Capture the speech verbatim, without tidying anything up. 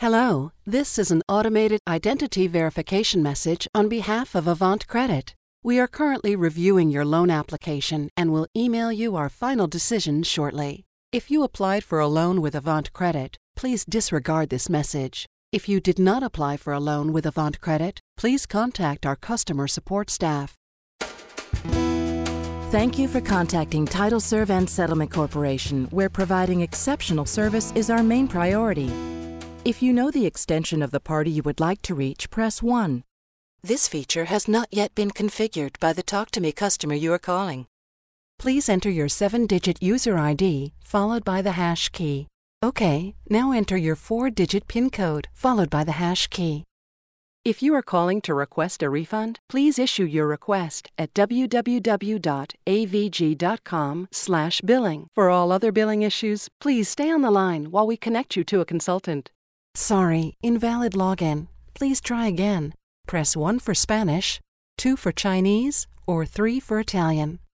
Hello, this is an automated identity verification message on behalf of Avant Credit. We are currently reviewing your loan application and will email you our final decision shortly. If you applied for a loan with Avant Credit, please disregard this message. If you did not apply for a loan with Avant Credit, please contact our customer support staff. Thank you for contacting TitleServe and Settlement Corporation, where providing exceptional service is our main priority. If you know the extension of the party you would like to reach, press one. This feature has not yet been configured by the Talk to Me customer you are calling. Please enter your seven-digit user I D followed by the hash key. Okay, now enter your four-digit PIN code followed by the hash key. If you are calling to request a refund, please issue your request at w w w dot a v g dot com slash billing. For all other billing issues, please stay on the line while we connect you to a consultant. Sorry, invalid login. Please try again. Press one for Spanish, two for Chinese, or three for Italian.